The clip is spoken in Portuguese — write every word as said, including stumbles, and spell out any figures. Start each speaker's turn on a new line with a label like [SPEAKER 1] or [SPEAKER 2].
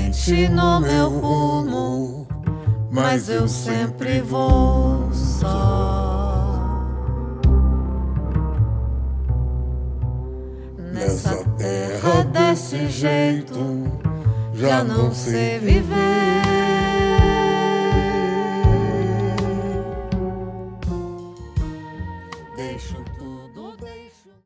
[SPEAKER 1] mente no meu rumo, mas eu sempre vou só. Nessa terra desse jeito, já não sei viver.